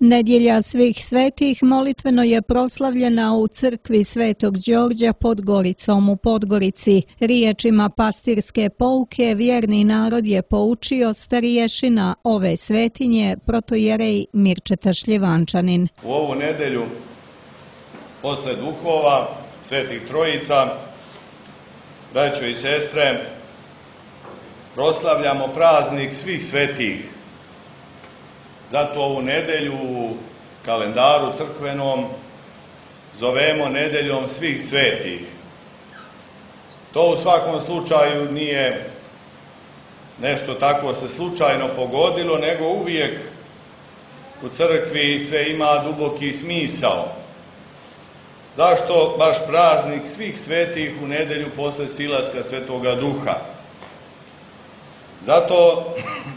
Nedjelja svih svetih molitveno je proslavljena u crkvi Svetog Đorđa pod Goricom u Podgorici. Riječima pastirske pouke vjerni narod je poučio stariješina ove svetinje protojerej Mirčeta Šljivančanin. U ovu nedjelju, posle duhova, svetih trojica, braćo i sestre, proslavljamo praznik svih svetih. Zato ovu nedjelju u kalendaru crkvenom zovemo nedjeljom svih svetih. To u svakom slučaju nije nešto tako se slučajno pogodilo, nego uvijek u crkvi sve ima duboki smisao. Zašto baš praznik svih svetih u nedjelju posle silaska Svetoga Duha? Zato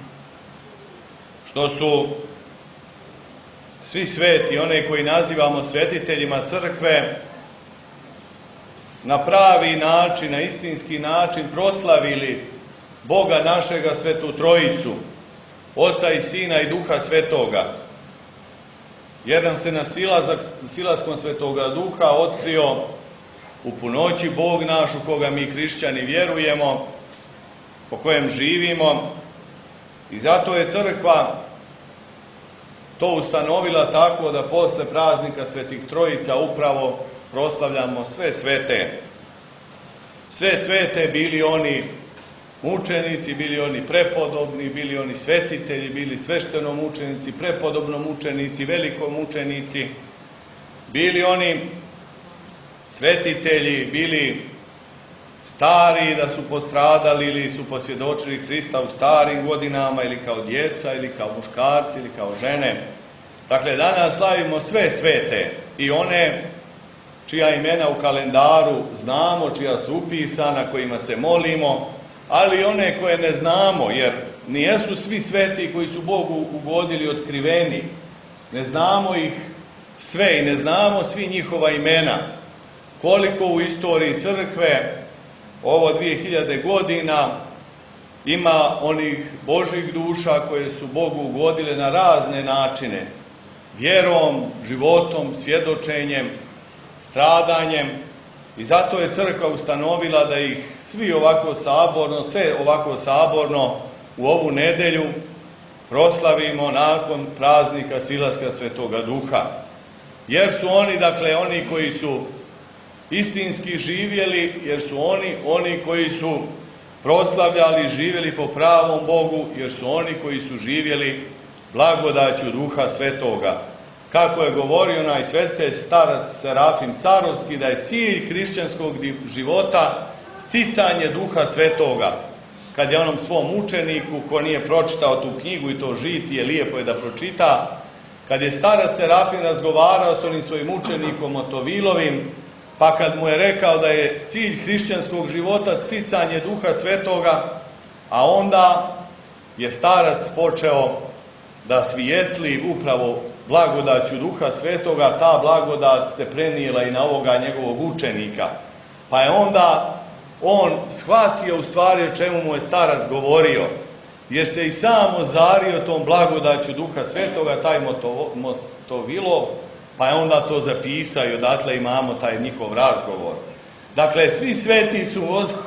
što su svi sveti, one koji nazivamo svetiteljima crkve, na pravi način, na istinski način proslavili Boga našega, Svetu Trojicu, Oca i Sina i Duha Svetoga. Jer nam se na silaskom Svetoga Duha otkrio u punoći Bog naš, u koga mi hrišćani vjerujemo, po kojem živimo, i zato je crkva to ustanovila tako da posle praznika Svetih Trojica upravo proslavljamo sve svete. Sve svete, bili oni mučenici, bili oni prepodobni, bili oni svetitelji, bili sveštenomučenici, prepodobnomučenici, velikomučenici, bili oni svetitelji, bili stari da su postradali ili su posvjedočili Hrista u starim godinama, ili kao djeca, ili kao muškarci, ili kao žene. Dakle, danas slavimo sve svete i one čija imena u kalendaru znamo, čija su upisana, kojima se molimo, ali i one koje ne znamo, jer nijesu svi sveti koji su Bogu ugodili otkriveni. Ne znamo ih sve i ne znamo svi njihova imena. Koliko u istoriji crkve ovo 2000 godina ima onih Božjih duša koje su Bogu ugodile na razne načine, vjerom, životom, svjedočenjem, stradanjem, i zato je crkva ustanovila da ih svi ovako saborno, sve ovako saborno u ovu nedjelju proslavimo nakon praznika silaska Svetoga Duha. Jer su oni, dakle, oni koji su istinski živjeli, jer su oni koji su proslavljali, živjeli po pravom Bogu, jer su oni koji su živjeli blagodaću Duha Svetoga. Kako je govorio onaj svetitelj starac Serafim Sarovski, da je cilj hrišćanskog života sticanje Duha Svetoga. Kad je onom svom učeniku, ko nije pročitao tu knjigu i to žitije, lijepo je da pročita, kad je starac Serafim razgovarao s onim svojim učenikom Motovilovim, pa kad mu je rekao da je cilj hrišćanskog života sticanje Duha Svetoga, a onda je starac počeo da svijetli upravo blagodaću Duha Svetoga, ta blagodat se prenijela i na ovoga njegovog učenika. Pa je onda on shvatio u stvari o čemu mu je starac govorio, jer se i sam ozario tom blagodaću Duha Svetoga, taj Motovilov, pa je onda to zapisao i odatle imamo taj njihov razgovor. Dakle, svi sveti su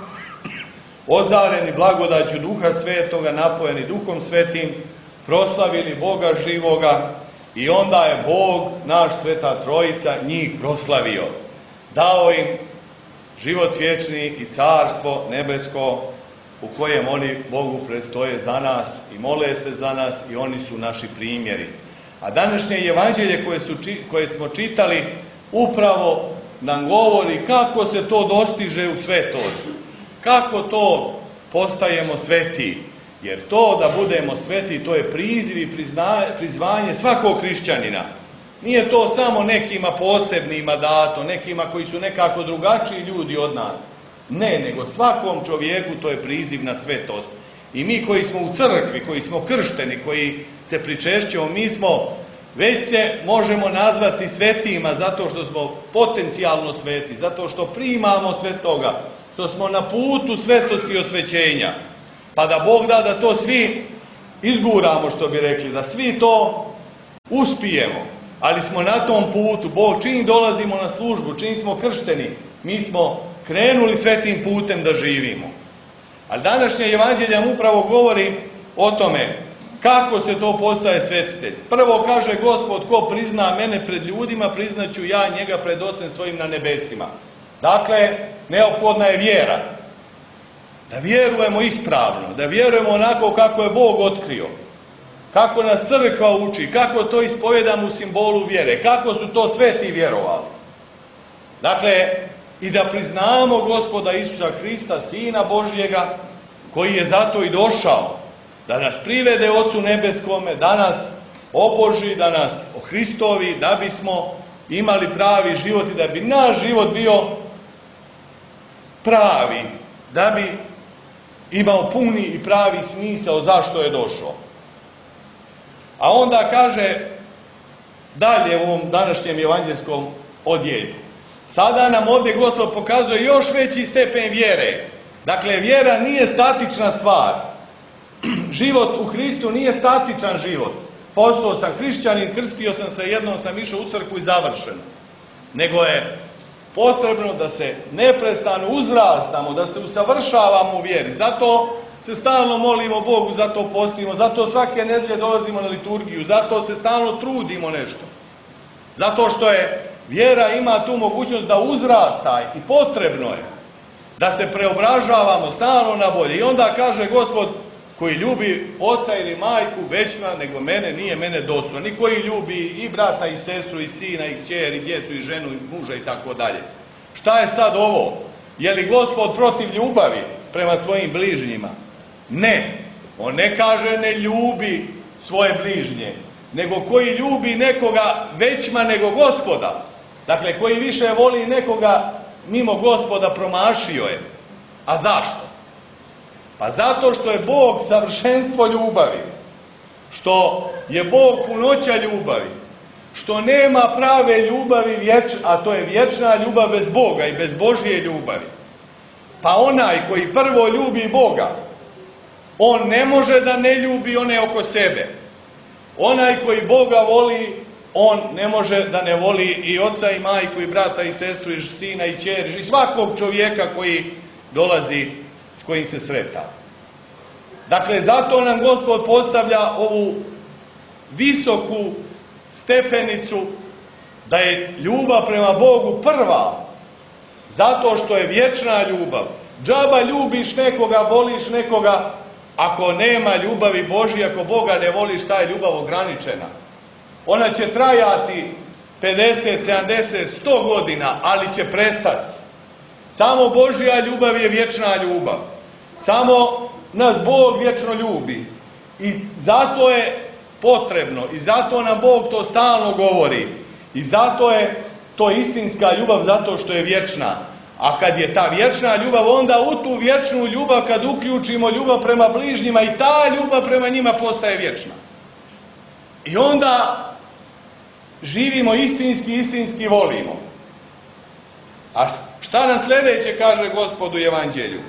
ozareni blagodaću Duha Svetoga, napojeni Duhom Svetim, proslavili Boga živoga, i onda je Bog, naš Sveta Trojica, njih proslavio. Dao im život vječni i carstvo nebesko u kojem oni Bogu predstoje za nas i mole se za nas, i oni su naši primjeri. A današnje evanđelje koje smo čitali upravo nam govori kako se to dostiže u svetost. Kako to postajemo sveti. Jer to da budemo sveti, to je priziv i prizvanje svakog hrišćanina. Nije to samo nekima posebnima dato, nekima koji su nekako drugačiji ljudi od nas. Ne, nego svakom čovjeku to je priziv na svetost. I mi koji smo u crkvi, koji smo kršteni, koji se pričešćemo, mi smo već se možemo nazvati svetima zato što smo potencijalno sveti, zato što primamo svetoga, što smo na putu svetosti i osvećenja. Pa da Bog da to svi izguramo, što bi rekli, da svi to uspijemo, ali smo na tom putu. Bog, čim dolazimo na službu, čim smo kršteni, mi smo krenuli svetim putem da živimo. Ali današnje evanđelje nam upravo govori o tome kako se to postaje svetitelj. Prvo kaže Gospod, ko prizna mene pred ljudima, priznaću ja njega pred Ocem svojim na nebesima. Dakle, neophodna je vjera. Da vjerujemo ispravno, da vjerujemo onako kako je Bog otkrio, kako nas crkva uči, kako to ispovedamo u simbolu vjere, kako su to sveti vjerovali. Dakle, i da priznamo Gospoda Isusa Hrista, Sina Božjega, koji je zato i došao, da nas privede Ocu Nebeskome, da nas oboži, da nas ohristovi, da bismo imali pravi život i da bi naš život bio pravi, da bi imao puni i pravi smisao zašto je došao. A onda kaže dalje u ovom današnjem evanđelskom odjeljku. Sada nam ovdje Gospod pokazuje još veći stepen vjere. Dakle, vjera nije statična stvar. Život u Hristu nije statičan život. Postao sam hrišćanin, krstio sam se, jednom sam išao u crkvu i završeno. Nego je potrebno da se neprestano uzrastamo, da se usavršavamo u vjeri. Zato se stalno molimo Bogu, zato postimo, zato svake nedelje dolazimo na liturgiju, zato se stalno trudimo nešto. Zato što je vjera ima tu mogućnost da uzrasta i potrebno je da se preobražavamo stalno na bolje. I onda kaže Gospod, koji ljubi oca ili majku većna nego mene, nije mene dostojno. Ni koji ljubi i brata i sestru i sina i kćer i djecu i ženu i muža i tako dalje. Šta je sad ovo? Je li Gospod protiv ljubavi prema svojim bližnjima? Ne. On ne kaže ne ljubi svoje bližnje, nego koji ljubi nekoga većma nego Gospoda. Dakle, koji više voli nekoga mimo Gospoda, promašio je. A zašto? Pa zato što je Bog savršenstvo ljubavi, što je Bog punoća ljubavi, što nema prave ljubavi, a to je vječna ljubav bez Boga i bez Božje ljubavi. Pa onaj koji prvo ljubi Boga, on ne može da ne ljubi one oko sebe. Onaj koji Boga voli, on ne može da ne voli i oca i majku i brata i sestru i sina i kćer i svakog čovjeka koji dolazi, s kojim se sreta. Dakle, zato nam Gospod postavlja ovu visoku stepenicu da je ljubav prema Bogu prva, zato što je vječna ljubav. Džaba ljubiš nekoga, voliš nekoga, ako nema ljubavi Božje, ako Boga ne voliš, ta je ljubav ograničena. Ona će trajati 50, 70, 100 godina, ali će prestati. Samo Božja ljubav je vječna ljubav. Samo nas Bog vječno ljubi. I zato je potrebno, i zato nam Bog to stalno govori. I zato je to istinska ljubav, zato što je vječna. A kad je ta vječna ljubav, onda u tu vječnu ljubav, kad uključimo ljubav prema bližnjima, i ta ljubav prema njima postaje vječna. I onda živimo istinski volimo. A šta nam sljedeće kaže Gospod u Evanđelju?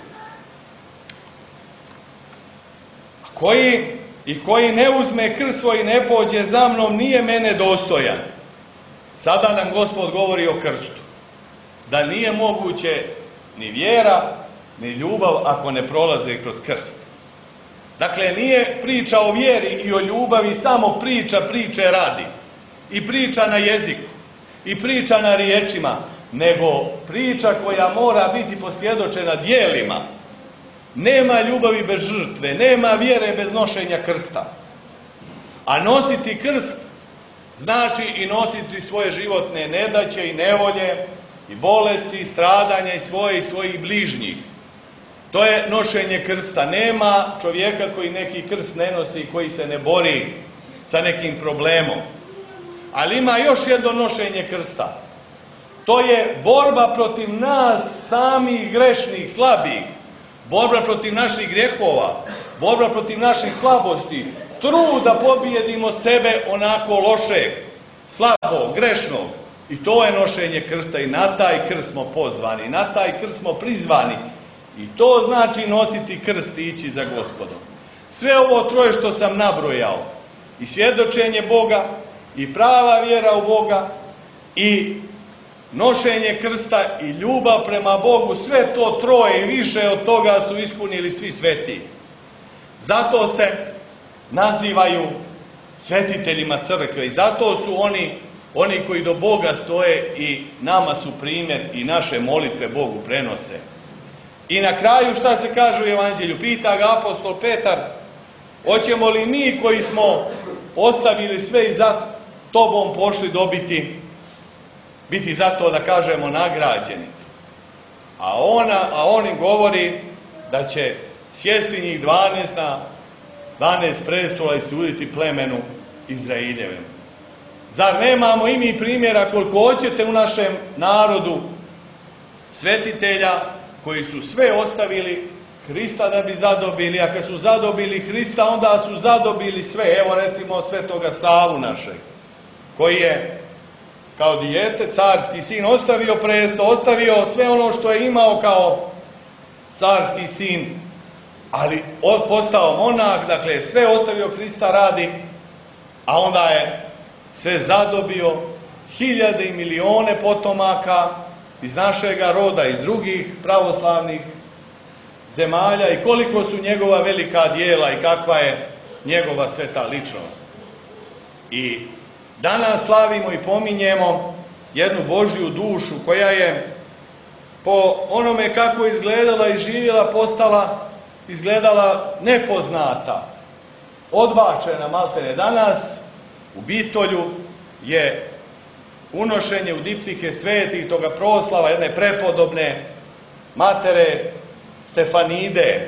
Koji ne uzme krst svoj i ne pođe za mnom, nije mene dostojan. Sada nam Gospod govori o krstu. Da nije moguće ni vjera, ni ljubav ako ne prolaze kroz krst. Dakle, nije priča o vjeri i o ljubavi samo priče radi. I priča na jeziku, i priča na riječima, nego priča koja mora biti posvjedočena djelima. Nema ljubavi bez žrtve, nema vjere bez nošenja krsta. A nositi krst znači i nositi svoje životne nedaće i nevolje, i bolesti, i stradanja, i svoje i svojih bližnjih. To je nošenje krsta. Nema čovjeka koji neki krst ne nosi i koji se ne bori sa nekim problemom. Ali ima još jedno nošenje krsta. To je borba protiv nas samih grešnih, slabih. Borba protiv naših grijehova. Borba protiv naših slabosti. Trud da pobijedimo sebe onako lošeg, slabog, grešnog. I to je nošenje krsta i na taj krst smo pozvani, na taj krst smo prizvani. I to znači nositi krst i ići za Gospodom. Sve ovo troje što sam nabrojao, i svjedočenje Boga, i prava vjera u Boga i nošenje krsta i ljubav prema Bogu, sve to troje i više od toga su ispunili svi sveti. Zato se nazivaju svetiteljima crkve i zato su oni koji do Boga stoje i nama su primjer i naše molitve Bogu prenose. I na kraju šta se kaže u Evanđelju? Pita ga apostol Petar, hoćemo li mi koji smo ostavili sve i za tobom pošli biti za to, da kažemo, nagrađeni? A on im govori da će sjesti njih 12 na 12 prestola i suditi plemenu Izraeljevem. Zar nemamo i mi primjera koliko hoćete u našem narodu svetitelja koji su sve ostavili Hrista da bi zadobili, a kad su zadobili Hrista, onda su zadobili sve. Evo recimo Svetoga Savu našeg, koji je kao dijete, carski sin, ostavio presto, ostavio sve ono što je imao kao carski sin, ali postao monah, dakle sve ostavio Hrista radi, a onda je sve zadobio, hiljade i milione potomaka iz našega roda, iz drugih pravoslavnih zemalja, i koliko su njegova velika djela i kakva je njegova sveta ličnost. I danas slavimo i pominjemo jednu Božju dušu koja je po onome kako izgledala i živjela izgledala nepoznata, odbačena maltene. Danas u Bitolju je unošenje u diptihe svetih toga proslava jedne prepodobne matere Stefanide,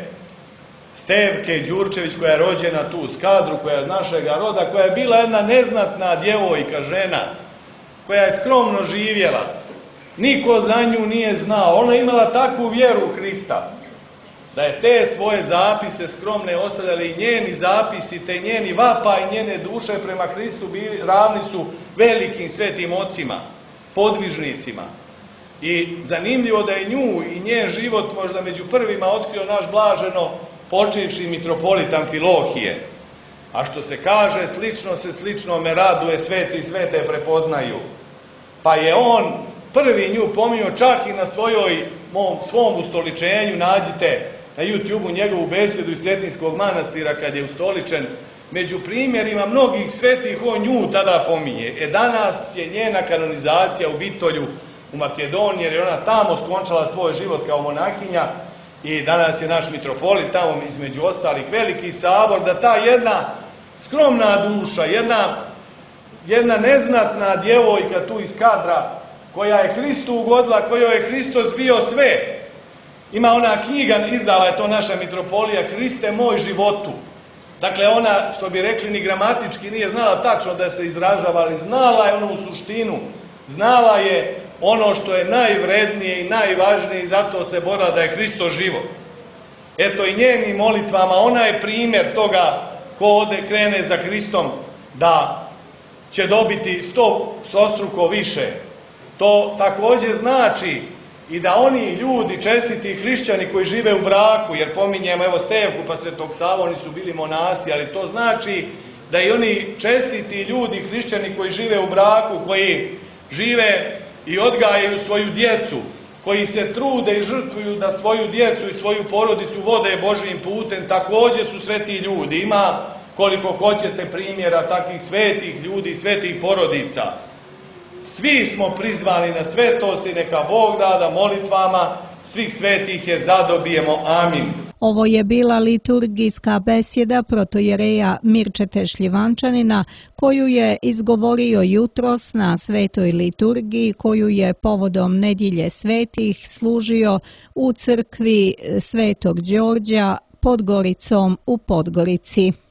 Stevke Đurčević, koja je rođena tu u Skadru, koja je od našega roda, koja je bila jedna neznatna djevojka, žena, koja je skromno živjela. Niko za nju nije znao. Ona je imala takvu vjeru u Hrista, da je te svoje zapise skromne ostavljali, i njeni zapisi, te njeni vapa i njene duše prema Hristu ravni su velikim svetim ocima, podvižnicima. I zanimljivo da je nju i njen život možda među prvima otkrio naš blaženo počivši mitropolit Amfilohije. A što se kaže, slično se sličnome raduje, sveti i svete prepoznaju. Pa je on prvi nju pominjao čak i na svom ustoličenju. Nađite na YouTube-u njegovu besedu iz Cetinskog manastira kad je ustoličen. Među primjerima mnogih svetih on nju tada pominje. Danas je njena kanonizacija u Bitolju u Makedoniji, jer je ona tamo skončala svoj život kao monahinja, i danas je naš mitropolit tamo, između ostalih, veliki sabor, da ta jedna skromna duša, jedna neznatna djevojka tu iz Skadra, koja je Hristu ugodila, kojoj je Hristos bio sve. Ima ona knjiga, izdala je to naša mitropolija, Hriste moj životu. Dakle, ona, što bi rekli, ni gramatički nije znala tačno da se izražava, ali znala je onu suštinu, znala je ono što je najvrednije i najvažnije, i zato se borila da je Hristos život. Eto, i njenim molitvama ona je primjer toga ko krene za Hristom da će dobiti stostruko više. To također znači i da oni ljudi, čestiti hrišćani koji žive u braku, jer pominjemo evo Stevku pa Svetog Savu, oni su bili monasi, ali to znači da i oni čestiti ljudi, hrišćani koji žive u braku, koji žive i odgajaju svoju djecu, koji se trude i žrtvuju da svoju djecu i svoju porodicu vode Božjim putem, također su sveti ljudi. Ima koliko hoćete primjera takvih svetih ljudi, svetih porodica. Svi smo prizvani na svetost i neka Bog da molitvama svih svetih je zadobijemo. Amin. Ovo je bila liturgijska besjeda protojereja Mirčete Šljivančanina, koju je izgovorio jutros na svetoj liturgiji, koju je povodom Nedjelje svetih služio u crkvi Svetog Đorđa pod Goricom u Podgorici.